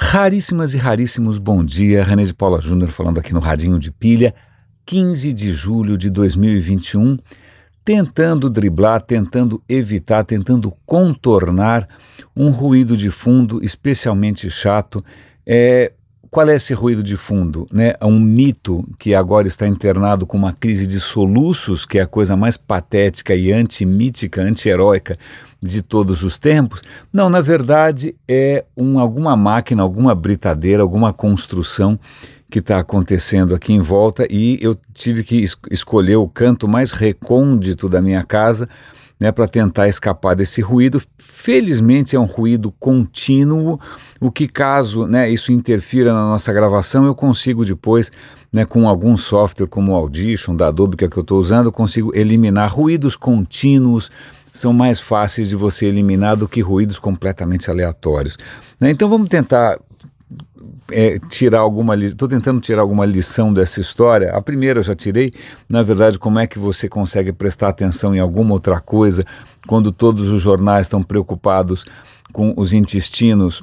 Raríssimas e raríssimos bom dia, René de Paula Júnior falando aqui no Radinho de Pilha, 15 de julho de 2021, tentando driblar, tentando evitar, tentando contornar um ruído de fundo especialmente chato. Qual é esse ruído de fundo? É um mito que agora está internado com uma crise de soluços, que é a coisa mais patética e antimítica, anti-heróica de todos os tempos. Não, na verdade é alguma máquina, alguma britadeira, alguma construção que está acontecendo aqui em volta, e eu tive que escolher o canto mais recôndito da minha casa, para tentar escapar desse ruído. Felizmente é um ruído contínuo, o que caso isso interfira na nossa gravação, eu consigo depois, com algum software como o Audition, da Adobe, que é que eu estou usando, eu consigo eliminar ruídos contínuos. São mais fáceis de você eliminar do que ruídos completamente aleatórios. Então vamos tentar estou tentando tirar alguma lição dessa história. A primeira eu já tirei, na verdade, como é que você consegue prestar atenção em alguma outra coisa quando todos os jornais estão preocupados com os intestinos.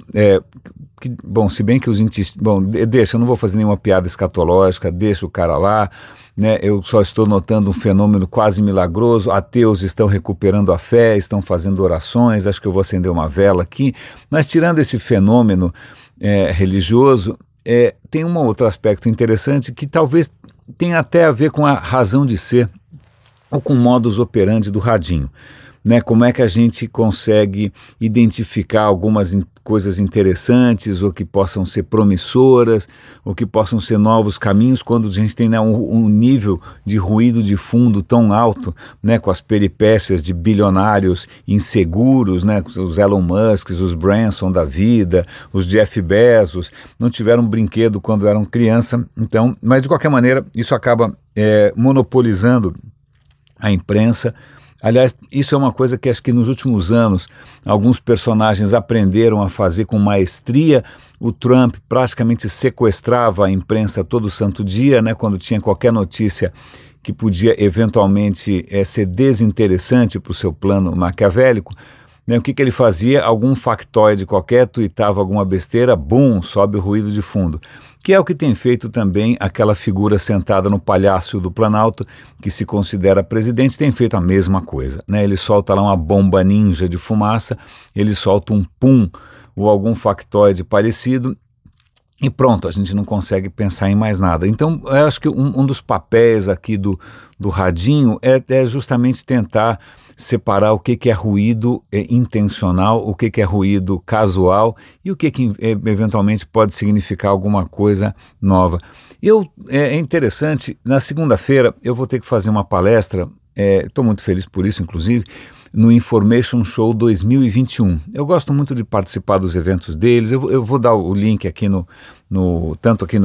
Se bem que os intestinos... deixa, eu não vou fazer nenhuma piada escatológica, deixa o cara lá, eu só estou notando um fenômeno quase milagroso. Ateus estão recuperando a fé, estão fazendo orações, acho que eu vou acender uma vela aqui, mas tirando esse fenômeno religioso, tem um outro aspecto interessante que talvez tenha até a ver com a razão de ser ou com o modus operandi do radinho. Como é que a gente consegue identificar algumas coisas interessantes, ou que possam ser promissoras, ou que possam ser novos caminhos, quando a gente tem um nível de ruído de fundo tão alto, com as peripécias de bilionários inseguros, os Elon Musk, os Branson da vida, os Jeff Bezos, não tiveram um brinquedo quando eram criança. Então, mas de qualquer maneira, isso acaba monopolizando a imprensa. Aliás, isso é uma coisa que acho que nos últimos anos alguns personagens aprenderam a fazer com maestria. O Trump praticamente sequestrava a imprensa todo santo dia, quando tinha qualquer notícia que podia eventualmente ser desinteressante para o seu plano maquiavélico. O que ele fazia? Algum factoide qualquer, tuitava alguma besteira, bum, sobe o ruído de fundo. Que é o que tem feito também aquela figura sentada no Palácio do Planalto, que se considera presidente, tem feito a mesma coisa. Ele solta lá uma bomba ninja de fumaça, ele solta um pum ou algum factoide parecido, e pronto, a gente não consegue pensar em mais nada. Então, eu acho que um dos papéis aqui do radinho é justamente tentar separar o que é ruído intencional, o que é ruído casual e o que eventualmente pode significar alguma coisa nova. É interessante, na segunda-feira eu vou ter que fazer uma palestra, estou muito feliz por isso, inclusive, no Information Show 2021. Eu gosto muito de participar dos eventos deles. Eu vou dar o link aqui tanto aqui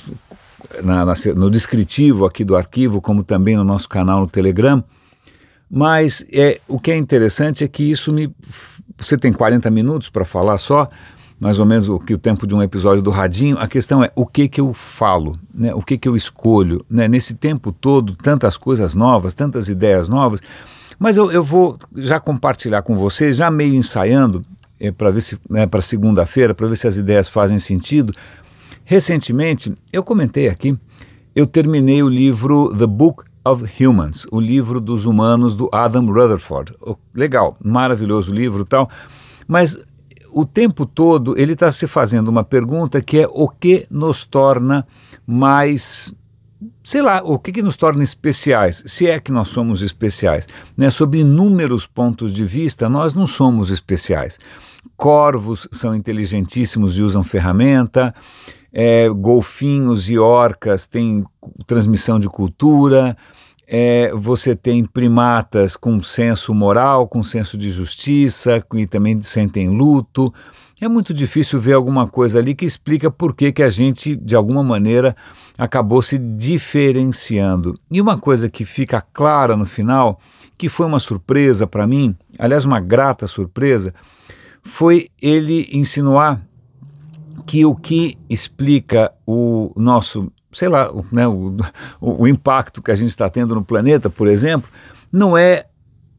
no descritivo aqui do arquivo, como também no nosso canal no Telegram. Mas o que é interessante é que você tem 40 minutos para falar só, mais ou menos o tempo de um episódio do Radinho. A questão é o que eu falo, o que eu escolho. Nesse tempo todo, tantas coisas novas, tantas ideias novas, mas eu vou já compartilhar com vocês, já meio ensaiando, para ver se para segunda-feira, para ver se as ideias fazem sentido. Recentemente, eu comentei aqui, eu terminei o livro The Book of Humans, o livro dos humanos do Adam Rutherford. Legal, maravilhoso livro e tal, mas o tempo todo ele está se fazendo uma pergunta que é o que nos torna mais, o que nos torna especiais, se é que nós somos especiais. Sob inúmeros pontos de vista, nós não somos especiais. Corvos são inteligentíssimos e usam ferramenta, golfinhos e orcas têm transmissão de cultura, você tem primatas com senso moral, com senso de justiça, e também sentem luto. É muito difícil ver alguma coisa ali que explica por que a gente, de alguma maneira, acabou se diferenciando. E uma coisa que fica clara no final, que foi uma surpresa para mim, aliás, uma grata surpresa, foi ele insinuar que o que explica o nosso, o impacto que a gente está tendo no planeta, por exemplo, não é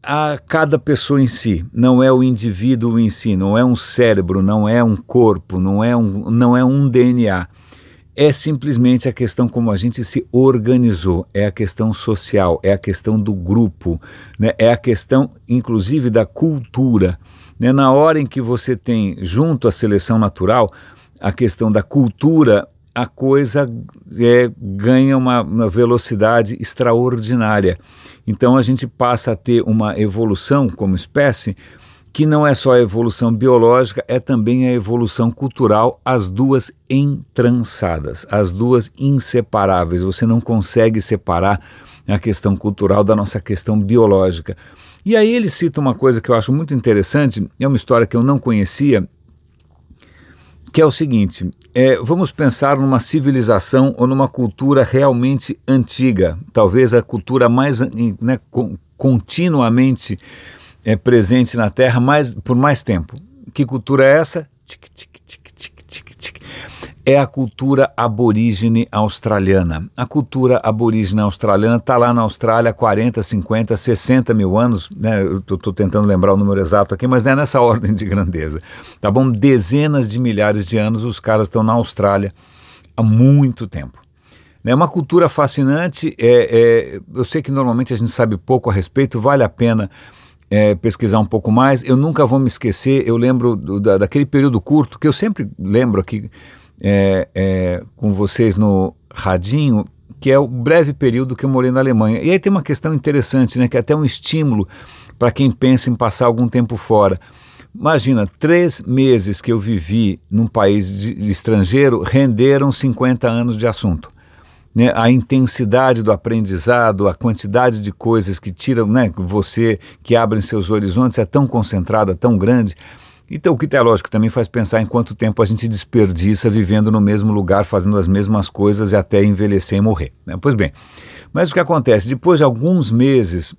a cada pessoa em si, não é o indivíduo em si, não é um cérebro, não é um corpo, não é um DNA. É simplesmente a questão como a gente se organizou, é a questão social, é a questão do grupo, né? É a questão, inclusive, da cultura. Né? Na hora em que você tem, junto à seleção natural, a questão da cultura, a coisa ganha uma velocidade extraordinária. Então a gente passa a ter uma evolução como espécie que não é só a evolução biológica, é também a evolução cultural, as duas entrançadas, as duas inseparáveis. Você não consegue separar a questão cultural da nossa questão biológica. E aí ele cita uma coisa que eu acho muito interessante, é uma história que eu não conhecia, que é o seguinte, vamos pensar numa civilização ou numa cultura realmente antiga, talvez a cultura mais, né, continuamente presente na Terra por mais tempo. Que cultura é essa? Tic, tic, tic, tic, tic, tic. É a cultura aborígene australiana. A cultura aborígene australiana está lá na Austrália há 40, 50, 60 mil anos, né? Eu estou tentando lembrar o número exato aqui, mas é nessa ordem de grandeza, tá bom? Dezenas de milhares de anos os caras estão na Austrália há muito tempo. É uma cultura fascinante, eu sei que normalmente a gente sabe pouco a respeito, vale a pena pesquisar um pouco mais. Eu nunca vou me esquecer, eu lembro daquele período curto, que eu sempre lembro aqui com vocês no radinho, que é o breve período que eu morei na Alemanha. E aí tem uma questão interessante, né, que é até um estímulo para quem pensa em passar algum tempo fora. Imagina, 3 meses que eu vivi num país estrangeiro renderam 50 anos de assunto. Né, a intensidade do aprendizado, a quantidade de coisas que tiram, né, você, que abrem seus horizontes, é tão concentrada, tão grande. Então o que é lógico também faz pensar em quanto tempo a gente desperdiça vivendo no mesmo lugar, fazendo as mesmas coisas e até envelhecer e morrer. Né? Pois bem, mas o que acontece? Depois de alguns meses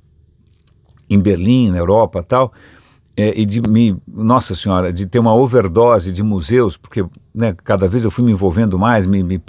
em Berlim, na Europa e tal, e nossa senhora, de ter uma overdose de museus, porque né, cada vez eu fui me envolvendo mais,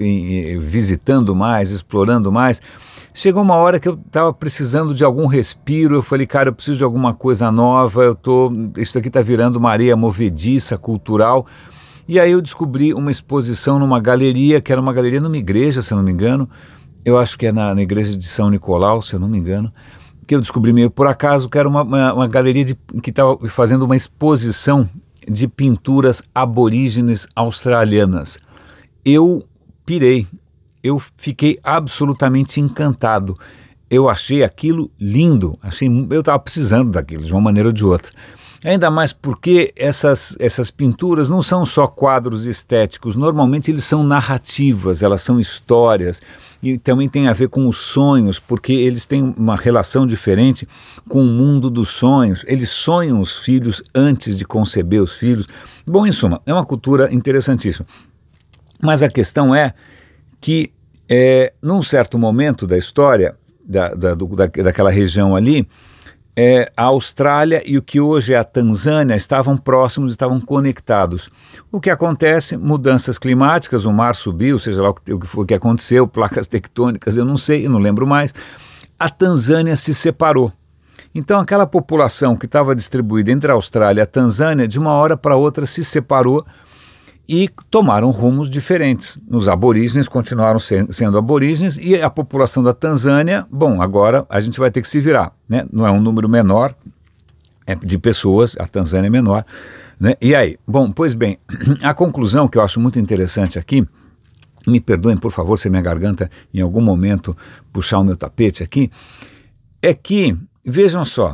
visitando mais, explorando mais, chegou uma hora que eu estava precisando de algum respiro, eu falei, cara, eu preciso de alguma coisa nova, isso aqui está virando uma areia movediça, cultural, e aí eu descobri uma exposição numa galeria, que era uma galeria numa igreja, se eu não me engano, eu acho que é na igreja de São Nicolau, se eu não me engano, que eu descobri meio por acaso, que era uma galeria que estava fazendo uma exposição de pinturas aborígenes australianas. Eu pirei, eu fiquei absolutamente encantado. Eu achei aquilo lindo, eu estava precisando daquilo, de uma maneira ou de outra. Ainda mais porque essas pinturas não são só quadros estéticos, normalmente eles são narrativas, elas são histórias, e também tem a ver com os sonhos, porque eles têm uma relação diferente com o mundo dos sonhos, eles sonham os filhos antes de conceber os filhos. Bom, em suma, é uma cultura interessantíssima. Mas a questão é que, num certo momento da história, daquela região ali, a Austrália e o que hoje é a Tanzânia estavam próximos, estavam conectados. O que acontece? Mudanças climáticas, o mar subiu, seja lá o que aconteceu, placas tectônicas, eu não sei, eu não lembro mais. A Tanzânia se separou. Então aquela população que estava distribuída entre a Austrália e a Tanzânia, de uma hora para outra se separou e tomaram rumos diferentes. Os aborígenes continuaram sendo aborígenes e a população da Tanzânia, bom, agora a gente vai ter que se virar, né? Não é um número menor de pessoas, a Tanzânia é menor, né? E aí? Bom, pois bem, a conclusão que eu acho muito interessante aqui, me perdoem por favor se minha garganta em algum momento puxar o meu tapete aqui, é que, vejam só,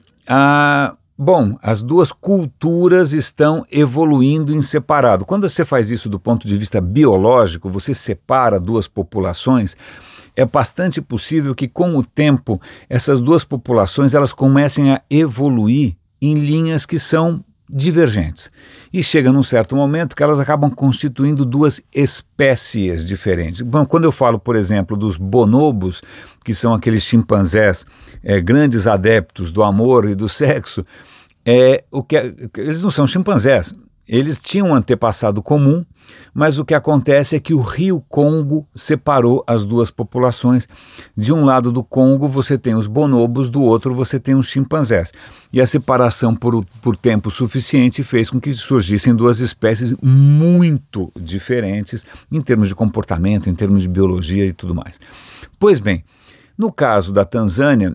as duas culturas estão evoluindo em separado. Quando você faz isso do ponto de vista biológico, você separa duas populações, é bastante possível que com o tempo essas duas populações elas comecem a evoluir em linhas que são divergentes. E chega num certo momento que elas acabam constituindo duas espécies diferentes. Bom, quando eu falo, por exemplo, dos bonobos, que são aqueles chimpanzés grandes adeptos do amor e do sexo, eles não são chimpanzés, eles tinham um antepassado comum, mas o que acontece é que o rio Congo separou as duas populações. De um lado do Congo você tem os bonobos, do outro você tem os chimpanzés. E a separação por tempo suficiente fez com que surgissem duas espécies muito diferentes em termos de comportamento, em termos de biologia e tudo mais. Pois bem, no caso da Tanzânia,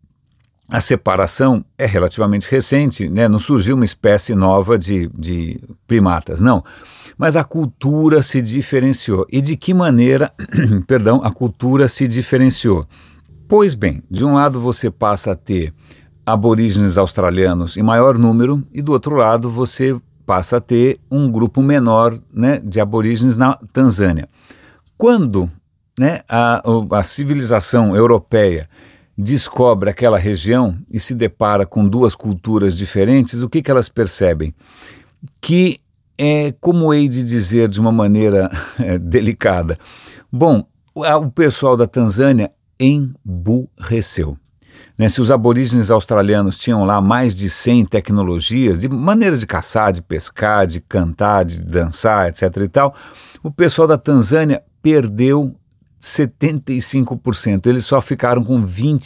a separação é relativamente recente, né? Não surgiu uma espécie nova de primatas, não. Mas a cultura se diferenciou. E de que maneira, perdão, a cultura se diferenciou? Pois bem, de um lado você passa a ter aborígenes australianos em maior número e do outro lado você passa a ter um grupo menor, né, de aborígenes na Tanzânia. Quando, né, a civilização europeia descobre aquela região e se depara com duas culturas diferentes, o que elas percebem? Que como hei de dizer de uma maneira delicada, bom, o pessoal da Tanzânia emburreceu. Né, se os aborígenes australianos tinham lá mais de 100 tecnologias, de maneiras de caçar, de pescar, de cantar, de dançar, etc. e tal, o pessoal da Tanzânia perdeu 75%, eles só ficaram com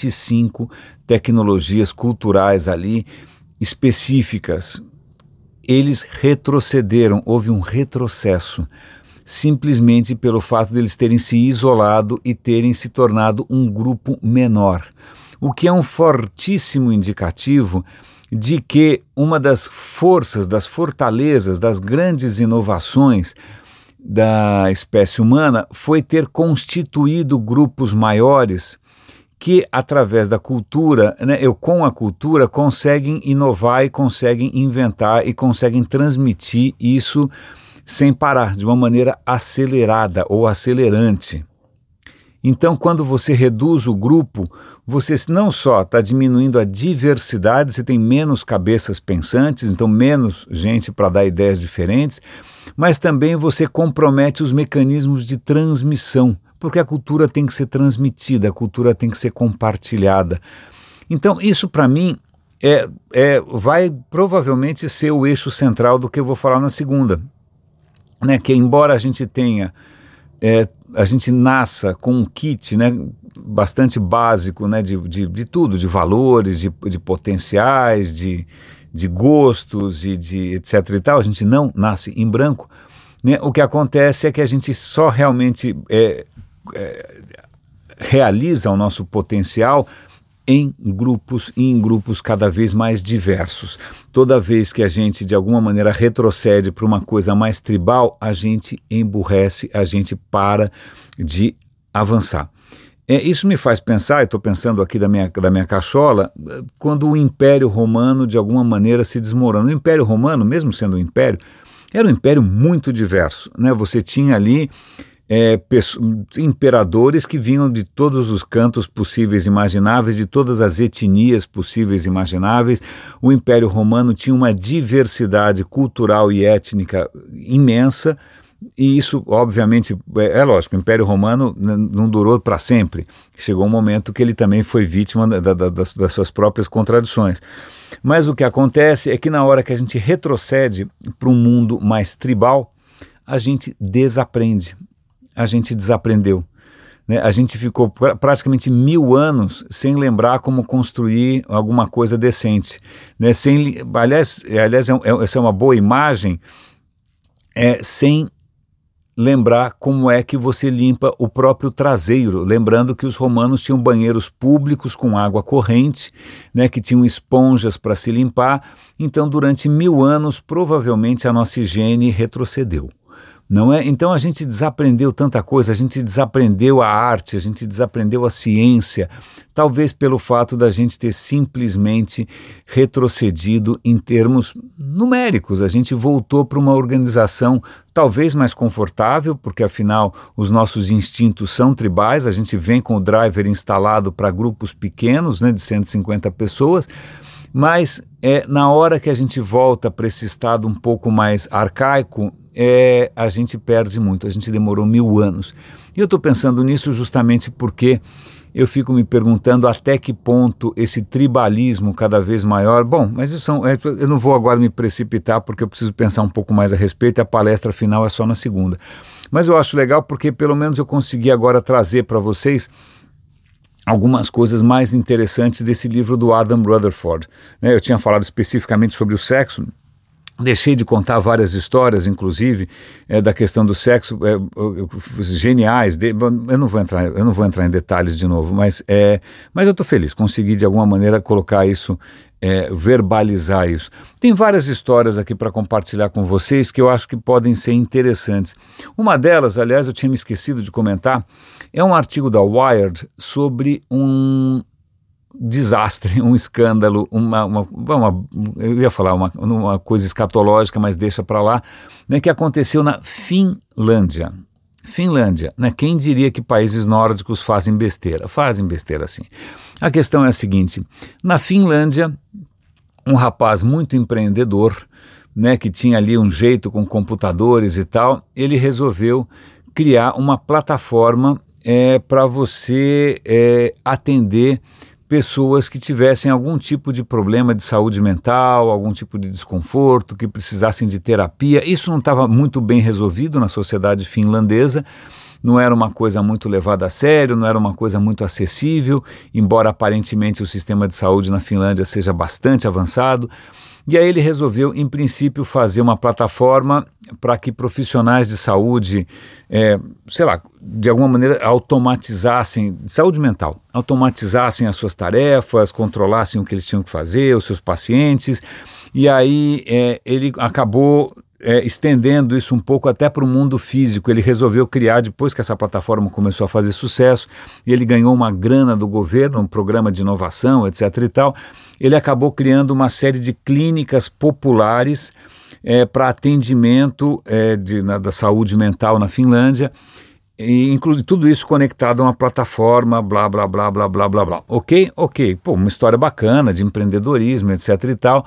25 tecnologias culturais ali específicas. Eles retrocederam, houve um retrocesso, simplesmente pelo fato de eles terem se isolado e terem se tornado um grupo menor, o que é um fortíssimo indicativo de que uma das forças, das fortalezas, das grandes inovações da espécie humana foi ter constituído grupos maiores que, através da cultura, né, com a cultura, conseguem inovar e conseguem inventar e conseguem transmitir isso sem parar, de uma maneira acelerada ou acelerante. Então, quando você reduz o grupo, você não só está diminuindo a diversidade, você tem menos cabeças pensantes, então menos gente para dar ideias diferentes, mas também você compromete os mecanismos de transmissão, porque a cultura tem que ser transmitida, a cultura tem que ser compartilhada. Então, isso para mim vai provavelmente ser o eixo central do que eu vou falar na segunda, né? Que embora a gente tenha... a gente nasça com um kit, né, bastante básico, né, de tudo, de valores, de potenciais, de gostos e de etc e tal, a gente não nasce em branco, né? O que acontece é que a gente só realmente realiza o nosso potencial em grupos cada vez mais diversos. Toda vez que a gente de alguma maneira retrocede para uma coisa mais tribal, a gente emburrece, a gente para de avançar. Isso me faz pensar, estou pensando aqui da minha cachola, quando o Império Romano de alguma maneira se desmorona. O Império Romano, mesmo sendo um império, era um império muito diverso, né? Você tinha ali imperadores que vinham de todos os cantos possíveis e imagináveis, de todas as etnias possíveis e imagináveis. O Império Romano tinha uma diversidade cultural e étnica imensa, e isso, obviamente, lógico, o Império Romano não durou para sempre. Chegou um momento que ele também foi vítima das suas próprias contradições. Mas o que acontece é que na hora que a gente retrocede para um mundo mais tribal, a gente desaprende. A gente desaprendeu, né? A gente ficou praticamente 1000 anos sem lembrar como construir alguma coisa decente, né? Aliás, essa é uma boa imagem, sem lembrar como é que você limpa o próprio traseiro, lembrando que os romanos tinham banheiros públicos com água corrente, né, que tinham esponjas para se limpar. Então, durante 1000 anos, provavelmente a nossa higiene retrocedeu. Não é? Então a gente desaprendeu tanta coisa, a gente desaprendeu a arte, a gente desaprendeu a ciência, talvez pelo fato da gente ter simplesmente retrocedido em termos numéricos. A gente voltou para uma organização talvez mais confortável, porque afinal os nossos instintos são tribais, a gente vem com o driver instalado para grupos pequenos, né, de 150 pessoas, Mas na hora que a gente volta para esse estado um pouco mais arcaico, a gente perde muito, a gente demorou 1000 anos. E eu estou pensando nisso justamente porque eu fico me perguntando até que ponto esse tribalismo cada vez maior... Bom, mas eu não vou agora me precipitar porque eu preciso pensar um pouco mais a respeito e a palestra final é só na segunda. Mas eu acho legal porque pelo menos eu consegui agora trazer para vocês algumas coisas mais interessantes desse livro do Adam Rutherford. Eu tinha falado especificamente sobre o sexo, deixei de contar várias histórias, inclusive, da questão do sexo, geniais. Eu não vou entrar em detalhes de novo, mas eu estou feliz, consegui de alguma maneira colocar isso, verbalizar isso. Tem várias histórias aqui para compartilhar com vocês que eu acho que podem ser interessantes. Uma delas, aliás, eu tinha me esquecido de comentar, é um artigo da Wired sobre um desastre, um escândalo, eu ia falar uma coisa escatológica, mas deixa para lá, né, que aconteceu na Finlândia. Finlândia, né? Quem diria que países nórdicos fazem besteira? Fazem besteira sim. A questão é a seguinte, na Finlândia, um rapaz muito empreendedor, né, que tinha ali um jeito com computadores e tal, ele resolveu criar uma plataforma para você atender pessoas que tivessem algum tipo de problema de saúde mental, algum tipo de desconforto, que precisassem de terapia. Isso não estava muito bem resolvido na sociedade finlandesa, não era uma coisa muito levada a sério, não era uma coisa muito acessível, embora aparentemente o sistema de saúde na Finlândia seja bastante avançado. E aí ele resolveu, em princípio, fazer uma plataforma para que profissionais de saúde, de alguma maneira automatizassem, saúde mental, automatizassem as suas tarefas, controlassem o que eles tinham que fazer, os seus pacientes, e aí ele acabou estendendo isso um pouco até para o mundo físico. Ele resolveu criar, depois que essa plataforma começou a fazer sucesso, e ele ganhou uma grana do governo, um programa de inovação, etc. e tal, ele acabou criando uma série de clínicas populares para atendimento da saúde mental na Finlândia, e inclusive tudo isso conectado a uma plataforma, blá, blá, blá, blá, blá, blá, blá. Ok? Pô, uma história bacana de empreendedorismo, etc. e tal,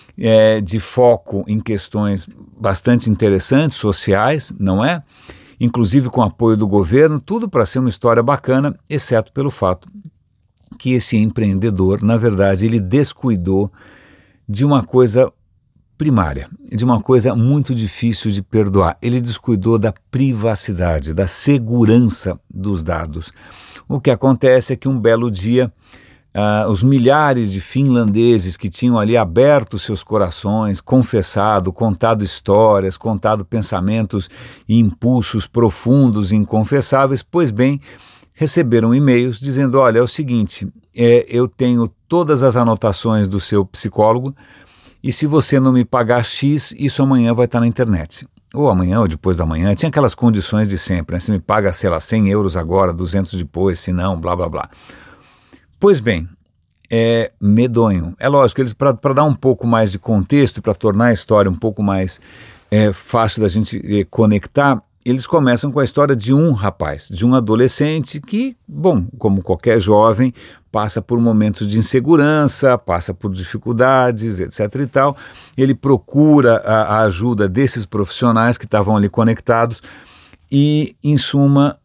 de foco em questões bastante interessantes, sociais, não é? Inclusive com apoio do governo, tudo para ser uma história bacana, exceto pelo fato que esse empreendedor, na verdade, ele descuidou de uma coisa primária, de uma coisa muito difícil de perdoar. Ele descuidou da privacidade, da segurança dos dados. O que acontece é que um belo dia, os milhares de finlandeses que tinham ali aberto seus corações, confessado, contado histórias, contado pensamentos e impulsos profundos e inconfessáveis, pois bem, receberam e-mails dizendo: olha, é o seguinte, eu tenho todas as anotações do seu psicólogo e se você não me pagar X, isso amanhã vai estar na internet. Ou amanhã ou depois da manhã, tinha aquelas condições de sempre, né? Você me paga, sei lá, 100 euros agora, 200 depois, se não, blá, blá, blá. Pois bem, é medonho. É lógico, eles para dar um pouco mais de contexto, para tornar a história um pouco mais fácil da gente conectar, eles começam com a história de um rapaz, de um adolescente que, bom, como qualquer jovem, passa por momentos de insegurança, passa por dificuldades, etc. e tal. Ele procura a ajuda desses profissionais que estavam ali conectados e, em suma,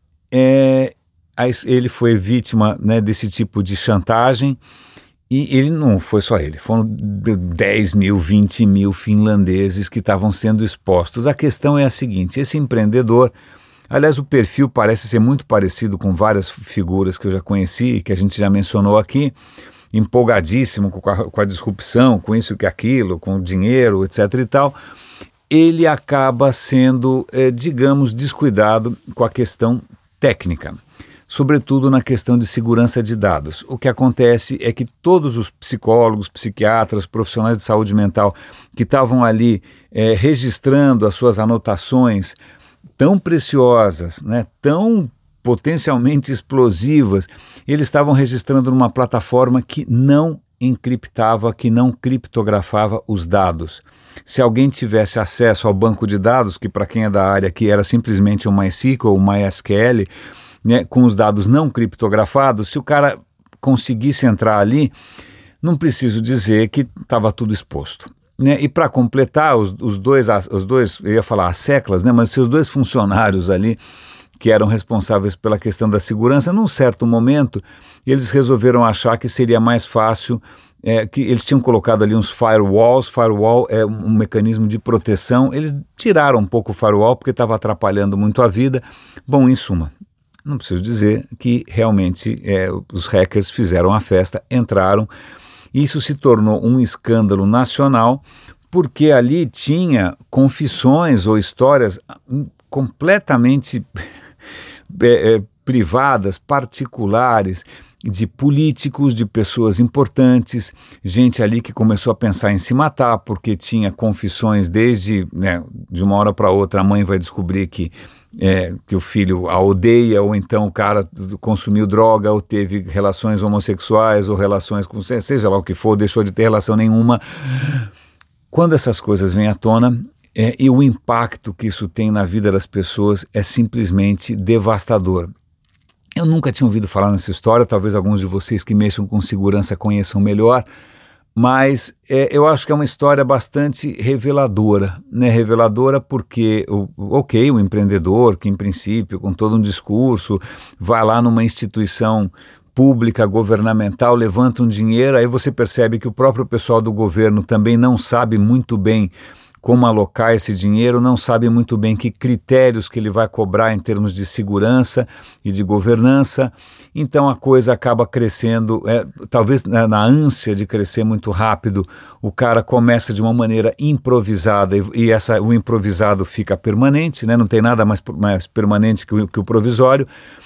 ele foi vítima, né, desse tipo de chantagem. E ele não foi só ele, foram 10 mil, 20 mil finlandeses que estavam sendo expostos. A questão é a seguinte, esse empreendedor, aliás, o perfil parece ser muito parecido com várias figuras que eu já conheci, que a gente já mencionou aqui, empolgadíssimo com a disrupção, com isso e aquilo, com o dinheiro, etc. e tal. Ele acaba sendo, digamos, descuidado com a questão técnica, sobretudo na questão de segurança de dados. O que acontece é que todos os psicólogos, psiquiatras, profissionais de saúde mental que estavam ali registrando as suas anotações tão preciosas, né, tão potencialmente explosivas, eles estavam registrando numa plataforma que não encriptava, que não criptografava os dados. Se alguém tivesse acesso ao banco de dados, que para quem é da área aqui era simplesmente um MySQL, um MySQL, né, com os dados não criptografados, se o cara conseguisse entrar ali, Não preciso dizer que estava tudo exposto. Né? E para completar, os dois, eu ia falar as seclas, né? Mas os dois funcionários ali, que eram responsáveis pela questão da segurança, num certo momento, eles resolveram achar que seria mais fácil, que eles tinham colocado ali uns firewalls. Firewall é um mecanismo de proteção. Eles tiraram um pouco o firewall porque estava atrapalhando muito a vida. Bom, em suma, não preciso dizer que realmente os hackers fizeram a festa, entraram. Isso se tornou um escândalo nacional, porque ali tinha confissões ou histórias completamente privadas, particulares, de políticos, de pessoas importantes, gente ali que começou a pensar em se matar, porque tinha confissões desde, né, de uma hora para outra a mãe vai descobrir que o filho a odeia, ou então o cara consumiu droga, ou teve relações homossexuais, ou relações com, seja lá o que for, deixou de ter relação nenhuma. Quando essas coisas vêm à tona, e o impacto que isso tem na vida das pessoas é simplesmente devastador. Eu nunca tinha ouvido falar nessa história, talvez alguns de vocês que mexam com segurança conheçam melhor, mas eu acho que é uma história bastante reveladora, né? Reveladora porque, o empreendedor que em princípio, com todo um discurso, vai lá numa instituição pública, governamental, levanta um dinheiro, aí você percebe que o próprio pessoal do governo também não sabe muito bem como alocar esse dinheiro, não sabe muito bem que critérios que ele vai cobrar em termos de segurança e de governança, então a coisa acaba crescendo, talvez na ânsia de crescer muito rápido, o cara começa de uma maneira improvisada e o improvisado fica permanente, né? Não tem nada mais permanente que o provisório,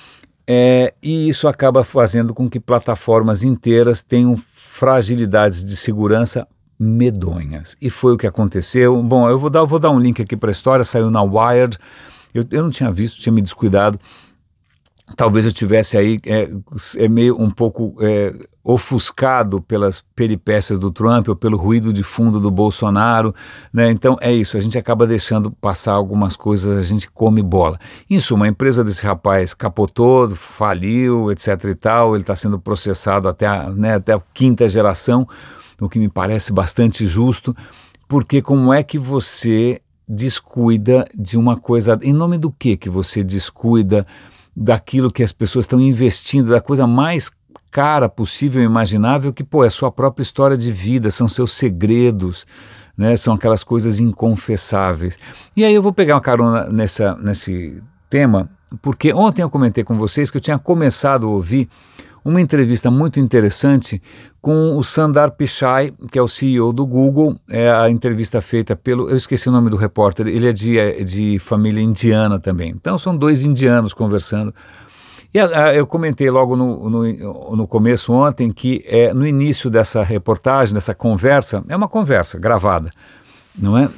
e isso acaba fazendo com que plataformas inteiras tenham fragilidades de segurança medonhas. E foi o que aconteceu. Bom, eu vou dar um link aqui para a história, saiu na Wired, eu não tinha visto, tinha me descuidado, talvez eu tivesse aí meio um pouco ofuscado pelas peripécias do Trump ou pelo ruído de fundo do Bolsonaro, né? Então é isso, a gente acaba deixando passar algumas coisas, a gente come bola. Em suma, a empresa desse rapaz capotou, faliu, etc e tal, ele está sendo processado até a quinta geração, o que me parece bastante justo, porque como é que você descuida de uma coisa, em nome do que você descuida daquilo que as pessoas estão investindo, da coisa mais cara possível e imaginável, que é sua própria história de vida, são seus segredos, né? São aquelas coisas inconfessáveis. E aí eu vou pegar uma carona nesse tema, porque ontem eu comentei com vocês que eu tinha começado a ouvir uma entrevista muito interessante com o Sundar Pichai, que é o CEO do Google, a entrevista feita eu esqueci o nome do repórter, ele é de família indiana também, então são dois indianos conversando, e eu comentei logo no começo ontem que no início dessa reportagem, dessa conversa, é uma conversa gravada, não é?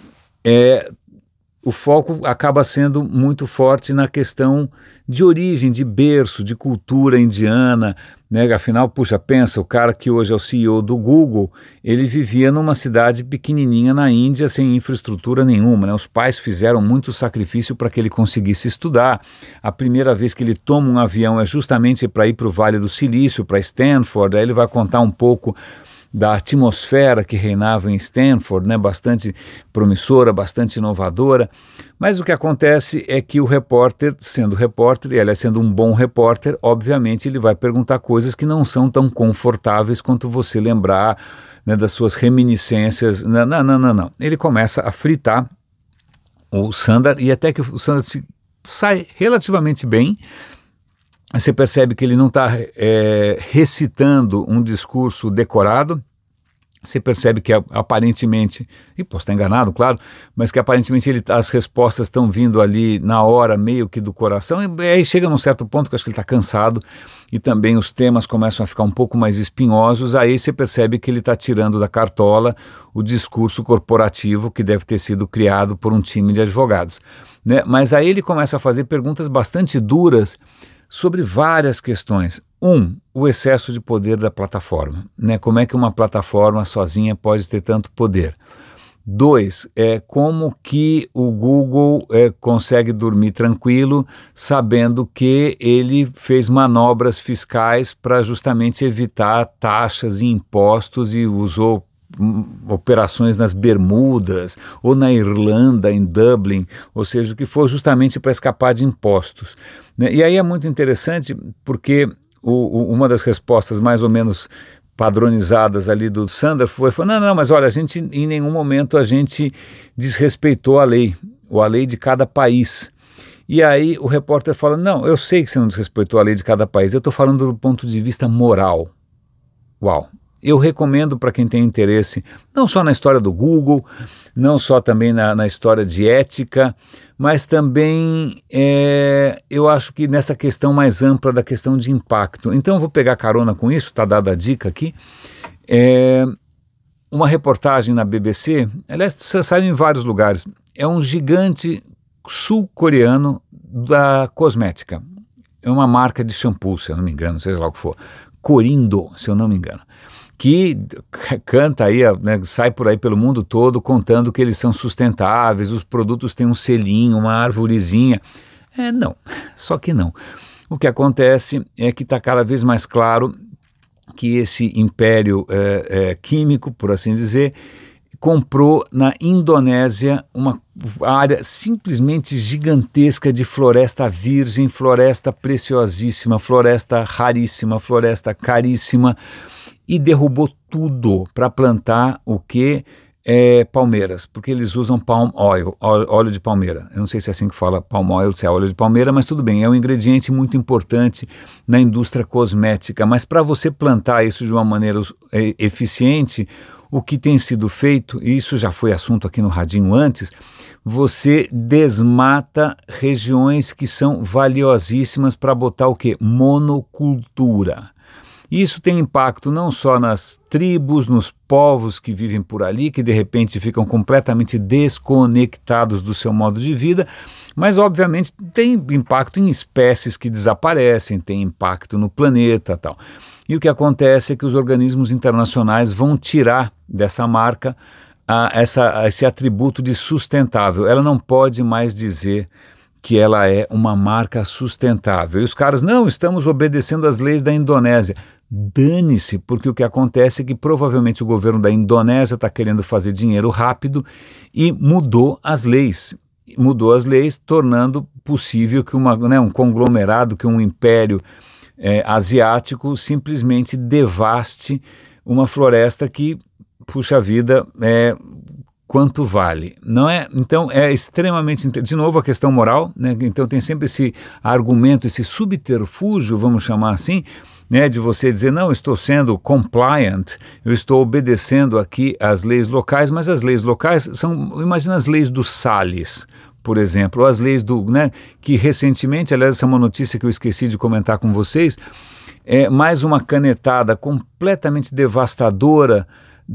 O foco acaba sendo muito forte na questão de origem, de berço, de cultura indiana, né? Afinal, pensa, o cara que hoje é o CEO do Google, ele vivia numa cidade pequenininha na Índia, sem infraestrutura nenhuma, né? Os pais fizeram muito sacrifício para que ele conseguisse estudar. A primeira vez que ele toma um avião é justamente para ir para o Vale do Silício, para Stanford, aí ele vai contar um pouco da atmosfera que reinava em Stanford, né, bastante promissora, bastante inovadora, mas o que acontece é que o repórter, sendo repórter, e aliás sendo um bom repórter, obviamente ele vai perguntar coisas que não são tão confortáveis quanto você lembrar, né, das suas reminiscências. Não. Ele começa a fritar o Sundar, e até que o Sundar sai relativamente bem. Você percebe que ele não está recitando um discurso decorado, você percebe que aparentemente, e posso estar enganado, claro, mas que aparentemente as respostas estão vindo ali na hora, meio que do coração, e aí chega num certo ponto que eu acho que ele está cansado, e também os temas começam a ficar um pouco mais espinhosos, aí você percebe que ele está tirando da cartola o discurso corporativo que deve ter sido criado por um time de advogados, né? Mas aí ele começa a fazer perguntas bastante duras sobre várias questões. O excesso de poder da plataforma, né? Como é que uma plataforma sozinha pode ter tanto poder? 2, como que o Google consegue dormir tranquilo sabendo que ele fez manobras fiscais para justamente evitar taxas e impostos e usou operações nas Bermudas ou na Irlanda, em Dublin, ou seja, o que for justamente para escapar de impostos, né? E aí é muito interessante porque uma das respostas mais ou menos padronizadas ali do Sanders foi não, mas olha, em nenhum momento a gente desrespeitou a lei, ou a lei de cada país. E aí o repórter fala, não, eu sei que você não desrespeitou a lei de cada país, eu estou falando do ponto de vista moral. Uau! Eu recomendo para quem tem interesse, não só na história do Google, não só também na história de ética, mas também eu acho que nessa questão mais ampla da questão de impacto. Então eu vou pegar carona com isso, está dada a dica aqui. Uma reportagem na BBC, aliás, saiu em vários lugares, é um gigante sul-coreano da cosmética. É uma marca de shampoo, se eu não me engano, seja lá o que for. Corindo, se eu não me engano, que canta aí, né, sai por aí pelo mundo todo contando que eles são sustentáveis, os produtos têm um selinho, uma arvorezinha. Não, só que não. O que acontece é que está cada vez mais claro que esse império químico, por assim dizer, comprou na Indonésia uma área simplesmente gigantesca de floresta virgem, floresta preciosíssima, floresta raríssima, floresta caríssima, e derrubou tudo para plantar o que? Palmeiras, porque eles usam palm oil, óleo de palmeira. Eu não sei se é assim que fala palm oil, se é óleo de palmeira, mas tudo bem, é um ingrediente muito importante na indústria cosmética, mas para você plantar isso de uma maneira eficiente, o que tem sido feito, e isso já foi assunto aqui no Radinho antes, você desmata regiões que são valiosíssimas para botar o quê? Monocultura. Isso tem impacto não só nas tribos, nos povos que vivem por ali, que de repente ficam completamente desconectados do seu modo de vida, mas obviamente tem impacto em espécies que desaparecem, tem impacto no planeta, tal. E o que acontece é que os organismos internacionais vão tirar dessa marca esse atributo de sustentável. Ela não pode mais dizer que ela é uma marca sustentável. E os caras, não, estamos obedecendo às leis da Indonésia. Dane-se, porque o que acontece é que provavelmente o governo da Indonésia está querendo fazer dinheiro rápido e mudou as leis. Mudou as leis, tornando possível que um conglomerado, que um império asiático simplesmente devaste uma floresta que, puxa vida, quanto vale, não é? Então é extremamente, de novo a questão moral, né? Então tem sempre esse argumento, esse subterfúgio, vamos chamar assim, né, de você dizer, não, estou sendo compliant, eu estou obedecendo aqui às leis locais, mas as leis locais são, imagina as leis do Salles, por exemplo, ou as leis que recentemente, aliás, essa é uma notícia que eu esqueci de comentar com vocês, mais uma canetada completamente devastadora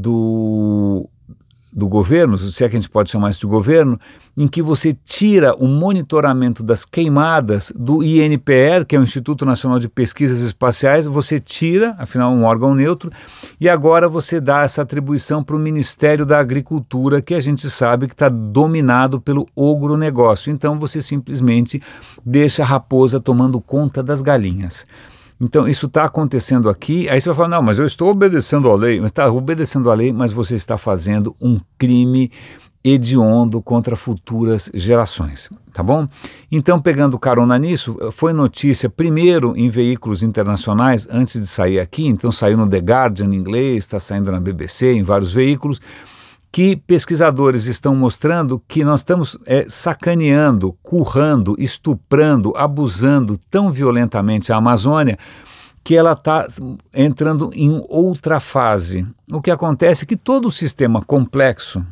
do governo, se é que a gente pode chamar isso de governo, em que você tira o monitoramento das queimadas do INPE, que é o Instituto Nacional de Pesquisas Espaciais, você tira, afinal um órgão neutro, e agora você dá essa atribuição para o Ministério da Agricultura, que a gente sabe que está dominado pelo agronegócio. Então você simplesmente deixa a raposa tomando conta das galinhas. Então, isso está acontecendo aqui, aí você vai falar, não, mas eu estou obedecendo à lei, mas está obedecendo à lei, mas você está fazendo um crime hediondo contra futuras gerações, tá bom? Então, pegando carona nisso, foi notícia primeiro em veículos internacionais, antes de sair aqui, então saiu no The Guardian em inglês, está saindo na BBC, em vários veículos, que pesquisadores estão mostrando que nós estamos sacaneando, currando, estuprando, abusando tão violentamente a Amazônia que ela está entrando em outra fase. O que acontece é que todo o sistema complexo,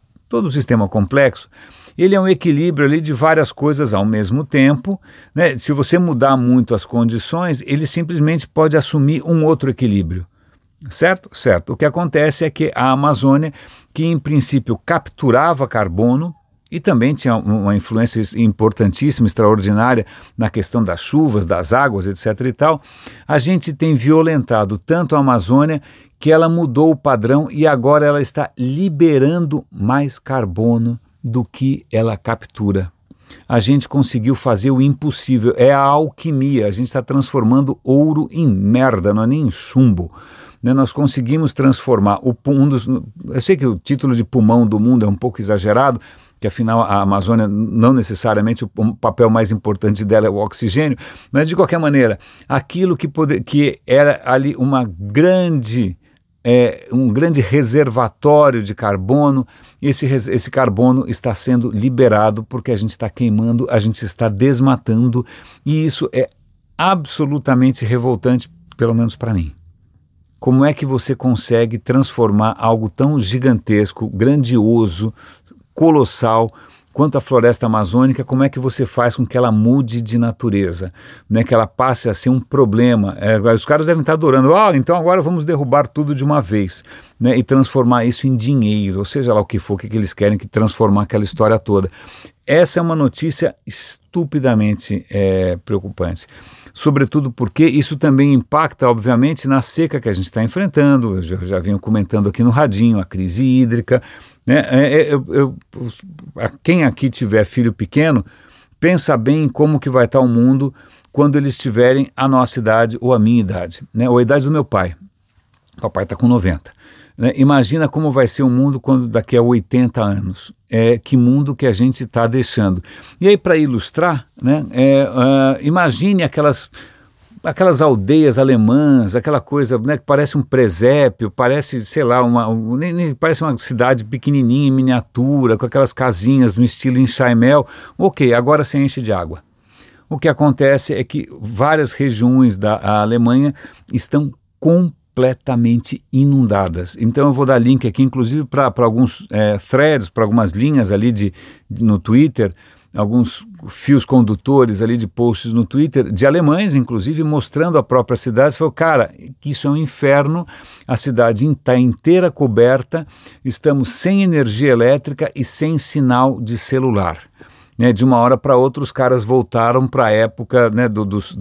ele é um equilíbrio ali de várias coisas ao mesmo tempo, né? Se você mudar muito as condições, ele simplesmente pode assumir um outro equilíbrio. Certo? Certo. O que acontece é que a Amazônia, que em princípio capturava carbono e também tinha uma influência importantíssima, extraordinária na questão das chuvas, das águas, etc. e tal, a gente tem violentado tanto a Amazônia que ela mudou o padrão e agora ela está liberando mais carbono do que ela captura. A gente conseguiu fazer o impossível, é a alquimia, a gente está transformando ouro em merda, não é nem em chumbo. Né? Nós conseguimos transformar eu sei que o título de pulmão do mundo é um pouco exagerado, que afinal a Amazônia não necessariamente o papel mais importante dela é o oxigênio, mas de qualquer maneira, aquilo que era ali um grande reservatório de carbono, esse carbono está sendo liberado porque a gente está queimando, a gente está desmatando, e isso é absolutamente revoltante, pelo menos para mim. Como é que você consegue transformar algo tão gigantesco, grandioso, colossal, quanto a floresta amazônica, como é que você faz com que ela mude de natureza, né? Que ela passe a ser um problema? Os caras devem estar adorando, então agora vamos derrubar tudo de uma vez, né? E transformar isso em dinheiro, ou seja lá o que for, o que eles querem, que transformar aquela história toda. Essa é uma notícia estupidamente preocupante. Sobretudo porque isso também impacta, obviamente, na seca que a gente está enfrentando. Eu já venho comentando aqui no radinho, a crise hídrica, né? Quem aqui tiver filho pequeno, pensa bem em como que vai estar o mundo quando eles tiverem a nossa idade ou a minha idade, né? Ou a idade do meu pai. O papai está com 90. Né? Imagina como vai ser o mundo quando daqui a 80 anos. Que mundo que a gente está deixando. E aí, para ilustrar, né, imagine aquelas aldeias alemãs, aquela coisa, né, que parece um presépio, parece, sei lá, parece uma cidade pequenininha, em miniatura, com aquelas casinhas no estilo enxaimel. Ok, agora se enche de água. O que acontece é que várias regiões da Alemanha estão completamente inundadas. Então eu vou dar link aqui, inclusive, para alguns threads, para algumas linhas ali no Twitter, alguns fios condutores ali de posts no Twitter, de alemães, inclusive, mostrando a própria cidade. Você falou, cara, que isso é um inferno, a cidade está inteira coberta, estamos sem energia elétrica e sem sinal de celular. Né, de uma hora para outra os caras voltaram para a época, né,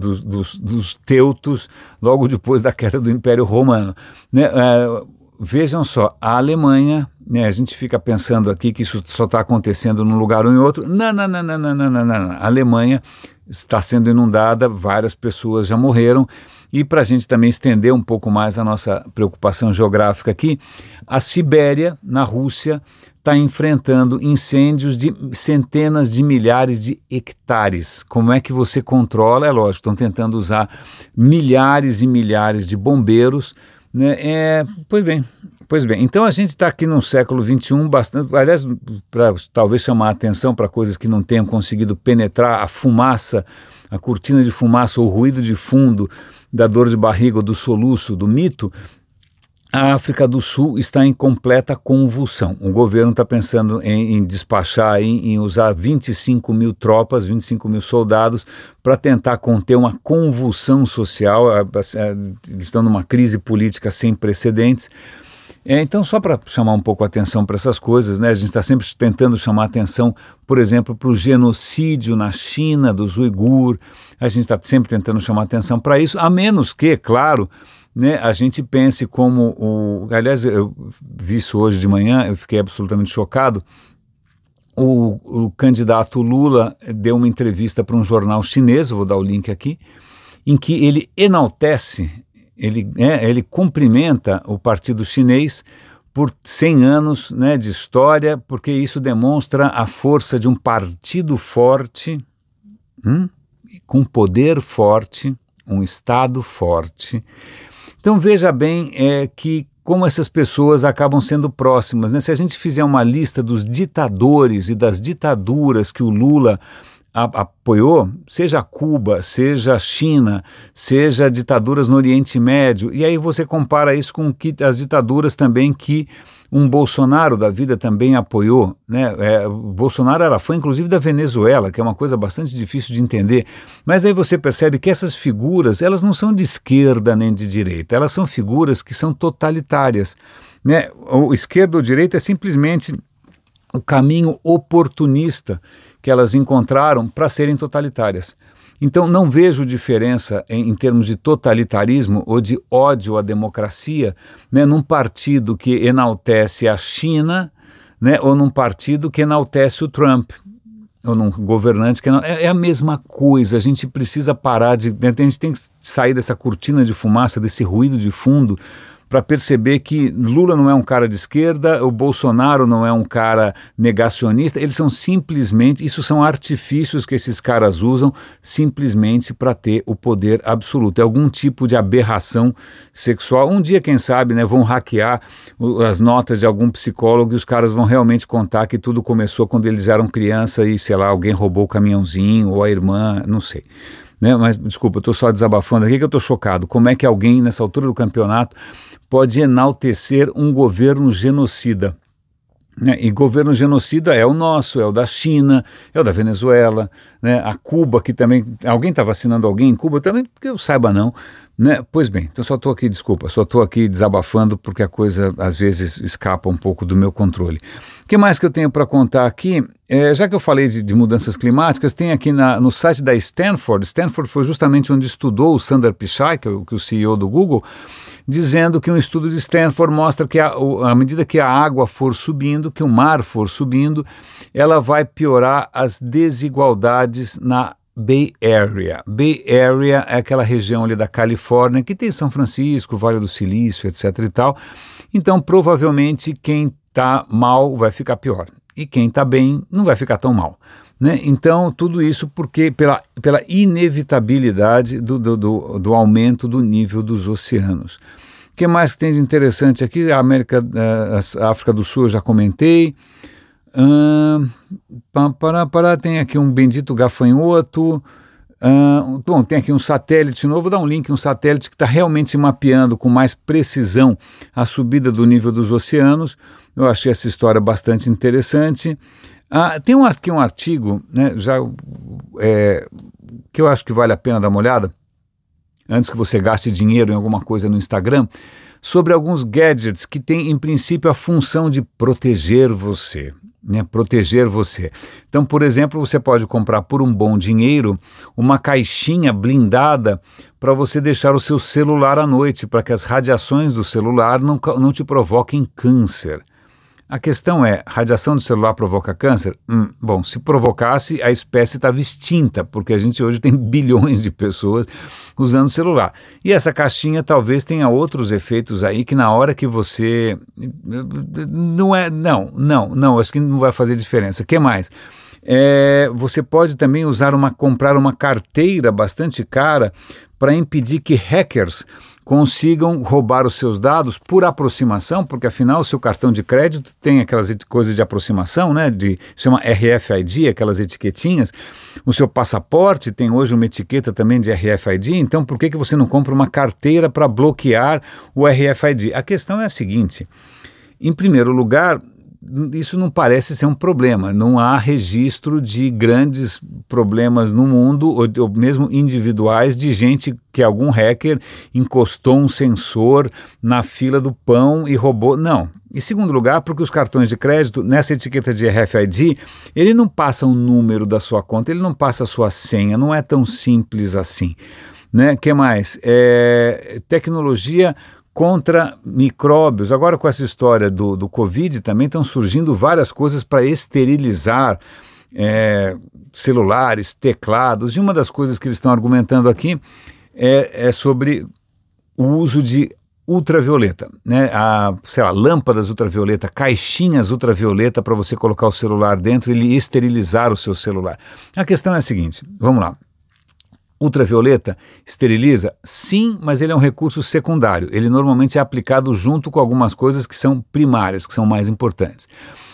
dos teutos, logo depois da queda do Império Romano. Né, vejam só, a Alemanha, né, a gente fica pensando aqui que isso só está acontecendo num lugar ou em outro. Não. A Alemanha está sendo inundada, várias pessoas já morreram. E para a gente também estender um pouco mais a nossa preocupação geográfica aqui, a Sibéria, na Rússia, está enfrentando incêndios de centenas de milhares de hectares. Como é que você controla? É lógico, estão tentando usar milhares e milhares de bombeiros, né? Pois bem, então a gente está aqui no século XXI, bastante, aliás, para talvez chamar a atenção para coisas que não tenham conseguido penetrar, a fumaça, a cortina de fumaça, o ruído de fundo da dor de barriga ou do soluço, do mito. A África do Sul está em completa convulsão. O governo está pensando em despachar, em usar 25 mil tropas, 25 mil soldados para tentar conter uma convulsão social. Eles estão numa crise política sem precedentes. Então, só para chamar um pouco a atenção para essas coisas, né, a gente está sempre tentando chamar a atenção, por exemplo, para o genocídio na China dos uigur, a gente está sempre tentando chamar a atenção para isso, a menos que, claro, né, a gente pense como aliás, eu vi isso hoje de manhã, eu fiquei absolutamente chocado. O candidato Lula deu uma entrevista para um jornal chinês, vou dar o link aqui, em que ele enaltece, ele cumprimenta o partido chinês por 100 anos, né, de história, porque isso demonstra a força de um partido forte, com poder forte, um Estado forte. Então veja bem que como essas pessoas acabam sendo próximas, né? Se a gente fizer uma lista dos ditadores e das ditaduras que o Lula apoiou, seja Cuba, seja China, seja ditaduras no Oriente Médio, e aí você compara isso com as ditaduras também que um Bolsonaro da vida também apoiou, né? O Bolsonaro era fã, inclusive, da Venezuela, que é uma coisa bastante difícil de entender, mas aí você percebe que essas figuras, elas não são de esquerda nem de direita, elas são figuras que são totalitárias, né? O esquerda ou direita é simplesmente o caminho oportunista que elas encontraram para serem totalitárias. Então não vejo diferença em termos de totalitarismo ou de ódio à democracia, né, num partido que enaltece a China, né, ou num partido que enaltece o Trump, ou num governante que é a mesma coisa. A gente precisa parar a gente tem que sair dessa cortina de fumaça, desse ruído de fundo, para perceber que Lula não é um cara de esquerda, o Bolsonaro não é um cara negacionista, eles são simplesmente, isso são artifícios que esses caras usam simplesmente para ter o poder absoluto. É algum tipo de aberração sexual. Um dia, quem sabe, né, vão hackear as notas de algum psicólogo e os caras vão realmente contar que tudo começou quando eles eram criança e, sei lá, alguém roubou o caminhãozinho ou a irmã, não sei. Né? Mas, desculpa, eu estou só desabafando aqui que eu estou chocado. Como é que alguém, nessa altura do campeonato, pode enaltecer um governo genocida? Né? E governo genocida é o nosso, é o da China, é o da Venezuela, né? A Cuba, que também... Alguém está vacinando alguém em Cuba também? Que eu saiba não. Né? Pois bem, então só estou aqui desabafando porque a coisa às vezes escapa um pouco do meu controle. O que mais que eu tenho para contar aqui? Já que eu falei de mudanças climáticas, tem aqui no site da Stanford foi justamente onde estudou o Sundar Pichai, que é o CEO do Google, dizendo que um estudo de Stanford mostra que à medida que a água for subindo, que o mar for subindo, ela vai piorar as desigualdades na Bay Area. Bay Area é aquela região ali da Califórnia que tem São Francisco, Vale do Silício, etc. e tal. Então, provavelmente, quem está mal vai ficar pior. E quem está bem não vai ficar tão mal. Né? Então, tudo isso porque pela inevitabilidade do aumento do nível dos oceanos. O que mais que tem de interessante aqui? A África do Sul eu já comentei. Tem aqui um bendito gafanhoto. Bom, tem aqui um satélite novo, vou dar um link, um satélite que está realmente mapeando com mais precisão a subida do nível dos oceanos. Eu achei essa história bastante interessante. Tem aqui um artigo, né, que eu acho que vale a pena dar uma olhada, antes que você gaste dinheiro em alguma coisa no Instagram, sobre alguns gadgets que têm, em princípio, a função de proteger você. Né, proteger você. Então, por exemplo, você pode comprar por um bom dinheiro uma caixinha blindada para você deixar o seu celular à noite, para que as radiações do celular não te provoquem câncer. A questão é, radiação do celular provoca câncer? Bom, se provocasse, a espécie estava extinta, porque a gente hoje tem bilhões de pessoas usando celular. E essa caixinha talvez tenha outros efeitos aí que na hora que você... Não, acho que não vai fazer diferença. O que mais? Você pode também comprar uma carteira bastante cara para impedir que hackers consigam roubar os seus dados por aproximação, porque afinal o seu cartão de crédito tem aquelas coisas de aproximação, né, chama RFID, aquelas etiquetinhas. O seu passaporte tem hoje uma etiqueta também de RFID, então por que você não compra uma carteira para bloquear o RFID? A questão é a seguinte, em primeiro lugar, isso não parece ser um problema, não há registro de grandes problemas no mundo, ou mesmo individuais, de gente que algum hacker encostou um sensor na fila do pão e roubou, não. Em segundo lugar, porque os cartões de crédito, nessa etiqueta de RFID, ele não passa o número da sua conta, ele não passa a sua senha, não é tão simples assim. Né? Que mais? Tecnologia contra micróbios. Agora com essa história do Covid também estão surgindo várias coisas para esterilizar celulares, teclados, e uma das coisas que eles estão argumentando aqui é sobre o uso de ultravioleta, né? Lâmpadas ultravioleta, caixinhas ultravioleta para você colocar o celular dentro e esterilizar o seu celular. A questão é a seguinte, vamos lá. Ultravioleta esteriliza? Sim, mas ele é um recurso secundário. Ele normalmente é aplicado junto com algumas coisas que são primárias, que são mais importantes.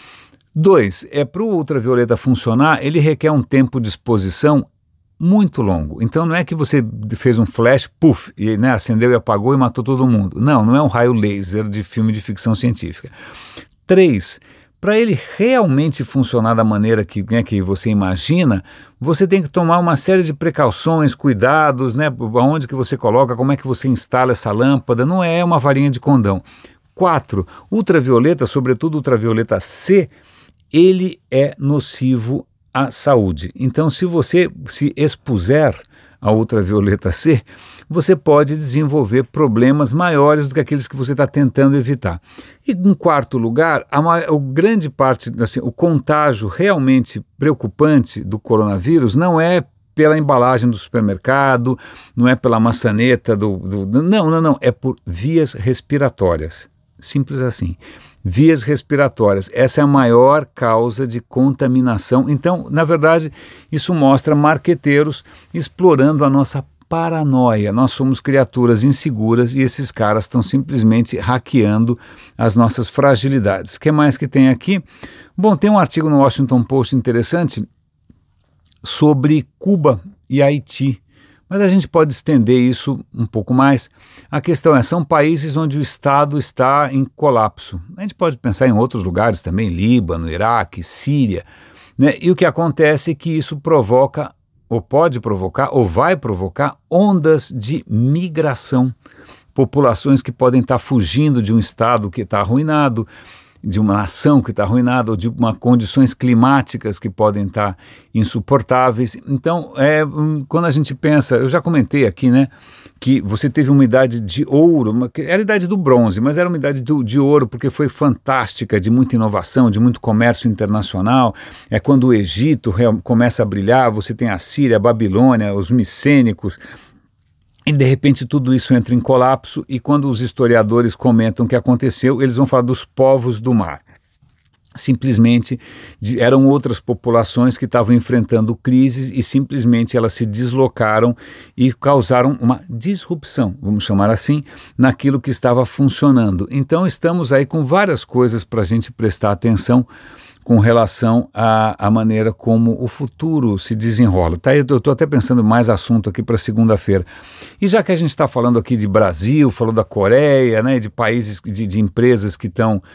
2, para o ultravioleta funcionar, ele requer um tempo de exposição muito longo. Então não é que você fez um flash, puff, e acendeu e apagou e matou todo mundo. Não é um raio laser de filme de ficção científica. 3, para ele realmente funcionar da maneira que você imagina, você tem que tomar uma série de precauções, cuidados, né? Onde que você coloca, como é que você instala essa lâmpada, não é uma varinha de condão. 4, ultravioleta, sobretudo ultravioleta C, ele é nocivo à saúde. Então, se você se expuser a ultravioleta C, você pode desenvolver problemas maiores do que aqueles que você está tentando evitar. E em quarto lugar, a grande parte, assim, o contágio realmente preocupante do coronavírus não é pela embalagem do supermercado, não é pela maçaneta não, é por vias respiratórias. Simples assim. Vias respiratórias, essa é a maior causa de contaminação. Então, na verdade, isso mostra marqueteiros explorando a nossa paranoia. Nós somos criaturas inseguras e esses caras estão simplesmente hackeando as nossas fragilidades. O que mais que tem aqui? Bom, tem um artigo no Washington Post interessante sobre Cuba e Haiti. Mas a gente pode estender isso um pouco mais. A questão são países onde o Estado está em colapso. A gente pode pensar em outros lugares também, Líbano, Iraque, Síria, né? E o que acontece é que isso provoca, ou pode provocar, ou vai provocar ondas de migração. Populações que podem estar fugindo de um Estado que está arruinado, de uma nação que está arruinada, ou de condições climáticas que podem estar insuportáveis. Então, quando a gente pensa, eu já comentei aqui, né, que você teve uma idade de ouro, era a idade do bronze, mas era uma idade de ouro porque foi fantástica, de muita inovação, de muito comércio internacional. É quando o Egito começa a brilhar, você tem a Síria, a Babilônia, os micênicos. E de repente tudo isso entra em colapso e quando os historiadores comentam o que aconteceu, eles vão falar dos povos do mar. Simplesmente eram outras populações que estavam enfrentando crises e simplesmente elas se deslocaram e causaram uma disrupção, vamos chamar assim, naquilo que estava funcionando. Então estamos aí com várias coisas para a gente prestar atenção com relação à maneira como o futuro se desenrola. Tá? Eu estou até pensando mais assunto aqui para segunda-feira. E já que a gente está falando aqui de Brasil, falou da Coreia, né, de países, de empresas que estão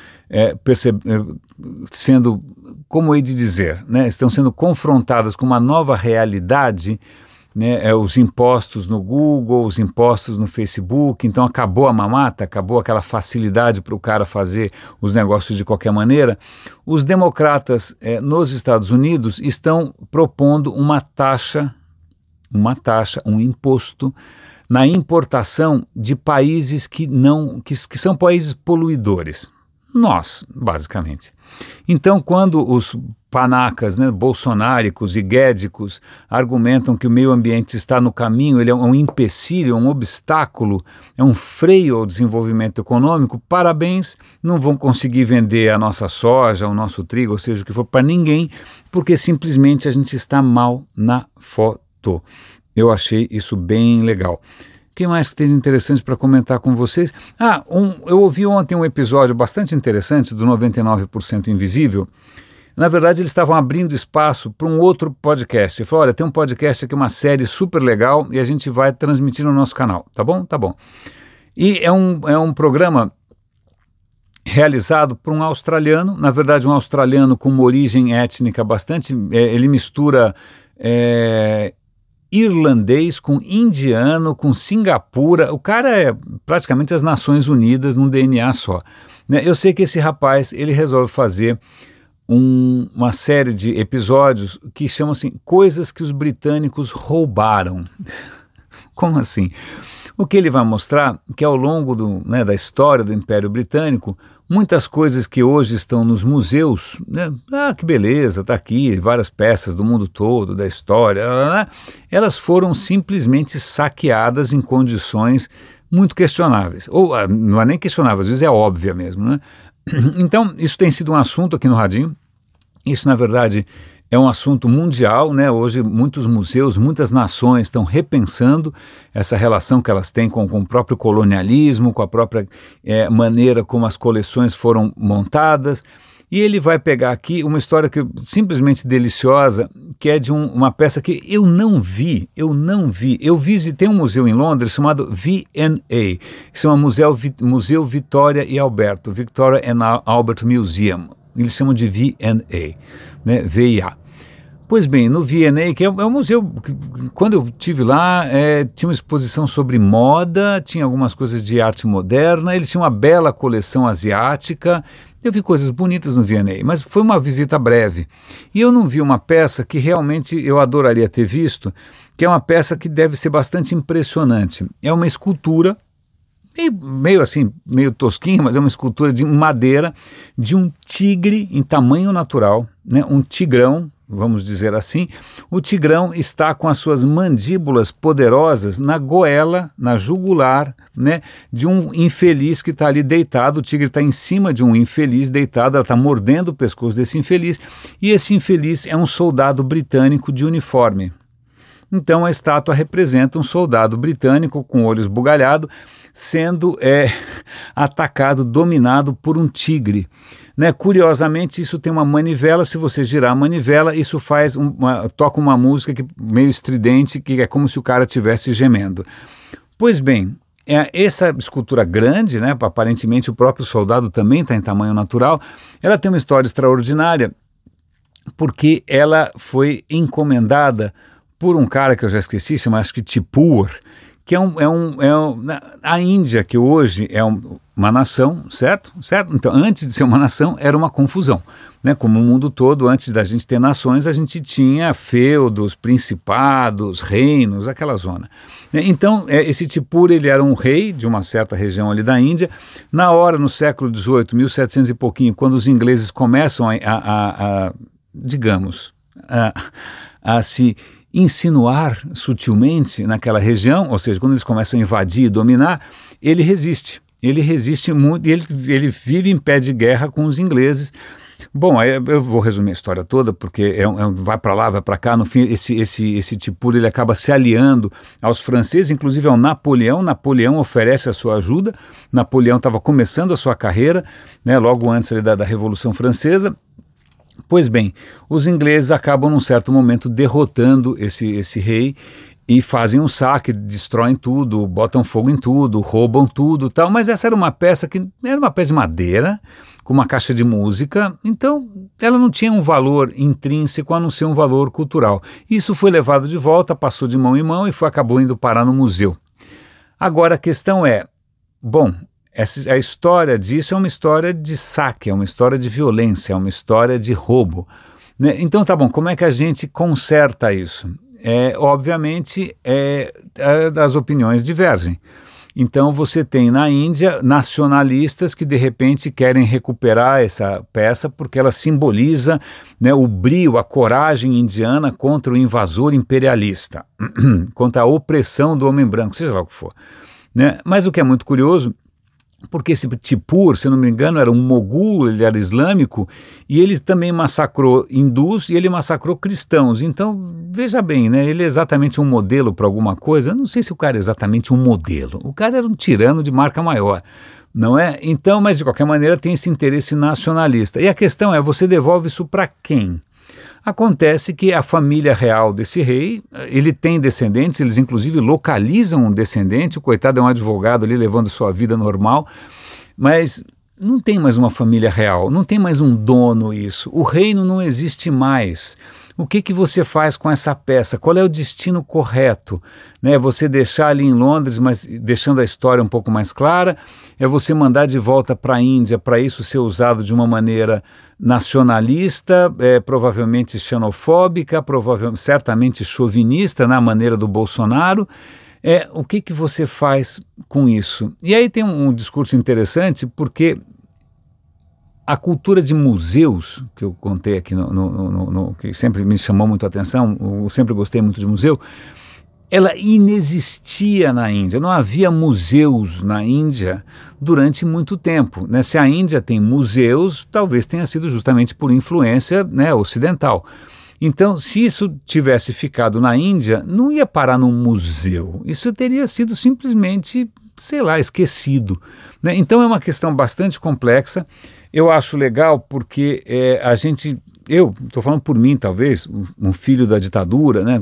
sendo, como hei de dizer, né, estão sendo confrontadas com uma nova realidade, né, os impostos no Google, os impostos no Facebook, então acabou a mamata, acabou aquela facilidade para o cara fazer os negócios de qualquer maneira. Os democratas nos Estados Unidos estão propondo uma taxa, um imposto na importação de países que são países poluidores. Nós, basicamente. Então, quando os panacas, né, bolsonáricos e guédicos argumentam que o meio ambiente está no caminho, ele é um empecilho, um obstáculo, é um freio ao desenvolvimento econômico, parabéns, não vão conseguir vender a nossa soja, o nosso trigo, ou seja, o que for para ninguém, porque simplesmente a gente está mal na foto. Eu achei isso bem legal. O que mais que tem de interessante para comentar com vocês? Eu ouvi ontem um episódio bastante interessante do 99% Invisível. Na verdade, eles estavam abrindo espaço para um outro podcast. Eu falei, olha, tem um podcast aqui, uma série super legal, e a gente vai transmitir no nosso canal. Tá bom? Tá bom. E é um programa realizado por um australiano, na verdade um australiano com uma origem étnica bastante... ele mistura... irlandês com indiano, com Singapura, o cara é praticamente as Nações Unidas num DNA só, né? Eu sei que esse rapaz, ele resolve fazer uma série de episódios que chamam assim, coisas que os britânicos roubaram. Como assim? O que ele vai mostrar que ao longo da história do Império Britânico, muitas coisas que hoje estão nos museus, né? Que beleza, está aqui, várias peças do mundo todo, da história, elas foram simplesmente saqueadas em condições muito questionáveis. Ou não é nem questionável, às vezes é óbvia mesmo, né? Então, isso tem sido um assunto aqui no Radinho. Isso, na verdade, é um assunto mundial, né? Hoje muitos museus, muitas nações estão repensando essa relação que elas têm com o próprio colonialismo, com a própria maneira como as coleções foram montadas. E ele vai pegar aqui uma história simplesmente deliciosa, que é de uma peça que eu não vi. Eu visitei um museu em Londres chamado V&A, que chama Museu Vitória e Alberto, Victoria and Albert Museum. Eles chamam de V&A, né? VIA. Pois bem, no V&A, que é um museu, quando eu estive lá, tinha uma exposição sobre moda, tinha algumas coisas de arte moderna, eles tinham uma bela coleção asiática, eu vi coisas bonitas no V&A, mas foi uma visita breve. E eu não vi uma peça que realmente eu adoraria ter visto, que é uma peça que deve ser bastante impressionante. É uma escultura, meio assim, meio tosquinha, mas é uma escultura de madeira de um tigre em tamanho natural, né? Um tigrão, vamos dizer assim. O tigrão está com as suas mandíbulas poderosas na goela, na jugular, né, de um infeliz que está ali deitado. O tigre está em cima de um infeliz deitado, ela está mordendo o pescoço desse infeliz, e esse infeliz é um soldado britânico de uniforme. Então a estátua representa um soldado britânico com o olho esbugalhado, sendo atacado, dominado por um tigre. Né? Curiosamente, isso tem uma manivela, se você girar a manivela, isso toca uma música meio estridente, que é como se o cara estivesse gemendo. Pois bem, essa escultura grande, né, aparentemente o próprio soldado também está em tamanho natural, ela tem uma história extraordinária, porque ela foi encomendada por um cara que eu já esqueci, chama acho que Tipur, que a Índia, que hoje é uma nação, certo? Então, antes de ser uma nação, era uma confusão. Né? Como o mundo todo, antes da gente ter nações, a gente tinha feudos, principados, reinos, aquela zona. Então, esse Tipur, ele era um rei de uma certa região ali da Índia. Na hora, no século XVIII, 1700 e pouquinho, quando os ingleses começam a se insinuar sutilmente naquela região, ou seja, quando eles começam a invadir e dominar, ele resiste muito, e ele vive em pé de guerra com os ingleses. Bom, aí eu vou resumir a história toda, porque vai para lá, vai para cá, no fim esse Tipur, ele acaba se aliando aos franceses, inclusive ao Napoleão oferece a sua ajuda. Napoleão estava começando a sua carreira, né, logo antes ali da Revolução Francesa. Pois bem, os ingleses acabam num certo momento derrotando esse rei e fazem um saque, destroem tudo, botam fogo em tudo, roubam tudo, tal. Mas essa era uma peça de madeira, com uma caixa de música, então ela não tinha um valor intrínseco a não ser um valor cultural. Isso foi levado de volta, passou de mão em mão e acabou indo parar no museu. Agora a questão bom, a história disso é uma história de saque, é uma história de violência, é uma história de roubo. Né? Então tá bom, como é que a gente conserta isso? Obviamente, as opiniões divergem. Então você tem na Índia nacionalistas que de repente querem recuperar essa peça porque ela simboliza, né, o brio, a coragem indiana contra o invasor imperialista, contra a opressão do homem branco, seja lá o que for. Né? Mas o que é muito curioso, porque esse Tipur, se não me engano, era um mogul, ele era islâmico, e ele também massacrou hindus e ele massacrou cristãos. Então, veja bem, né, ele é exatamente um modelo para alguma coisa. Eu não sei se o cara é exatamente um modelo. O cara era um tirano de marca maior, não é? Então, mas de qualquer maneira tem esse interesse nacionalista. E a questão você devolve isso para quem? Acontece que a família real desse rei, ele tem descendentes, eles inclusive localizam um descendente, o coitado é um advogado ali levando sua vida normal, mas não tem mais uma família real, não tem mais um dono isso, o reino não existe mais. O que você faz com essa peça? Qual é o destino correto? Né? Você deixar ali em Londres, mas deixando a história um pouco mais clara? É você mandar de volta para a Índia para isso ser usado de uma maneira nacionalista, provavelmente xenofóbica, certamente chauvinista, na maneira do Bolsonaro? O que você faz com isso? E aí tem um discurso interessante, porque a cultura de museus, que eu contei aqui, que sempre me chamou muito a atenção, eu sempre gostei muito de museu, ela inexistia na Índia, não havia museus na Índia durante muito tempo. Né? Se a Índia tem museus, talvez tenha sido justamente por influência, né, ocidental. Então, se isso tivesse ficado na Índia, não ia parar num museu, isso teria sido simplesmente, sei lá, esquecido. Né? Então é uma questão bastante complexa. Eu acho legal porque eu estou falando por mim talvez, um filho da ditadura, né?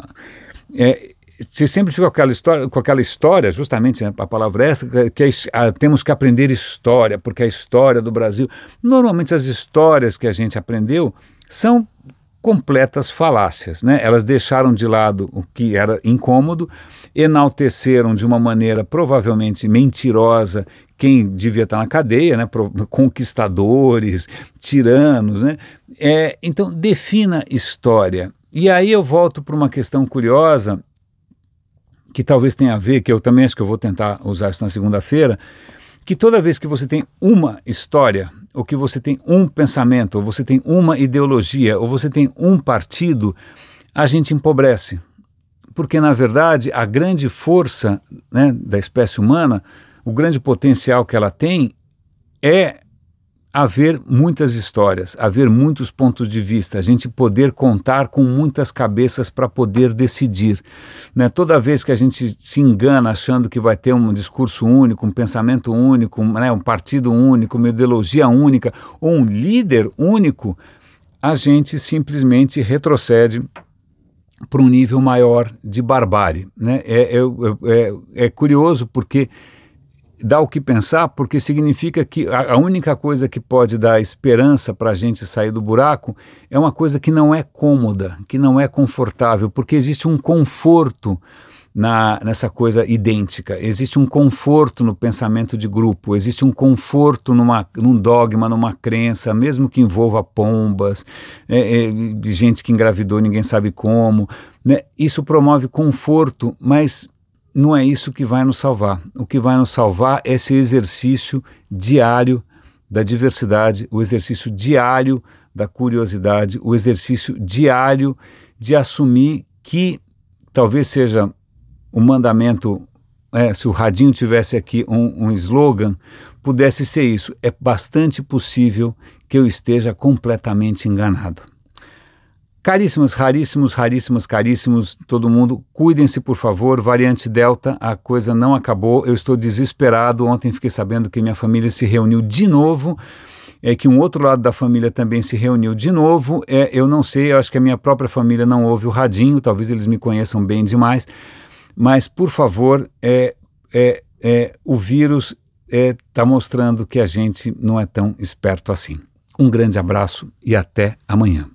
Você sempre fica com aquela história, justamente, né, a palavra é essa, que temos que aprender história, porque a história do Brasil, normalmente as histórias que a gente aprendeu são completas falácias, né? Elas deixaram de lado o que era incômodo, enalteceram de uma maneira provavelmente mentirosa quem devia estar na cadeia, né? Conquistadores, tiranos, né? Então, defina história. E aí eu volto para uma questão curiosa, que talvez tenha a ver, que eu também acho que eu vou tentar usar isso na segunda-feira, que toda vez que você tem uma história, ou que você tem um pensamento, ou você tem uma ideologia, ou você tem um partido, a gente empobrece. Porque, na verdade, a grande força, né, da espécie humana, o grande potencial que ela tem é haver muitas histórias, haver muitos pontos de vista, a gente poder contar com muitas cabeças para poder decidir, né? Toda vez que a gente se engana achando que vai ter um discurso único, um pensamento único, um partido único, uma ideologia única ou um líder único, a gente simplesmente retrocede para um nível maior de barbárie, né? É curioso porque dá o que pensar, porque significa que a única coisa que pode dar esperança para a gente sair do buraco é uma coisa que não é cômoda, que não é confortável, porque existe um conforto nessa coisa idêntica, existe um conforto no pensamento de grupo, existe um conforto num dogma, numa crença, mesmo que envolva pombas, gente que engravidou ninguém sabe como, né? Isso promove conforto, mas não é isso que vai nos salvar. O que vai nos salvar é esse exercício diário da diversidade, o exercício diário da curiosidade, o exercício diário de assumir que talvez seja o mandamento, se o Radinho tivesse aqui um slogan, pudesse ser isso: é bastante possível que eu esteja completamente enganado. Caríssimas, raríssimos, raríssimas, caríssimos, todo mundo, cuidem-se, por favor. Variante Delta, a coisa não acabou, eu estou desesperado. Ontem fiquei sabendo que minha família se reuniu de novo, que um outro lado da família também se reuniu de novo. Eu não sei, eu acho que a minha própria família não ouve o radinho, talvez eles me conheçam bem demais, mas, por favor, o vírus está mostrando que a gente não é tão esperto assim. Um grande abraço e até amanhã.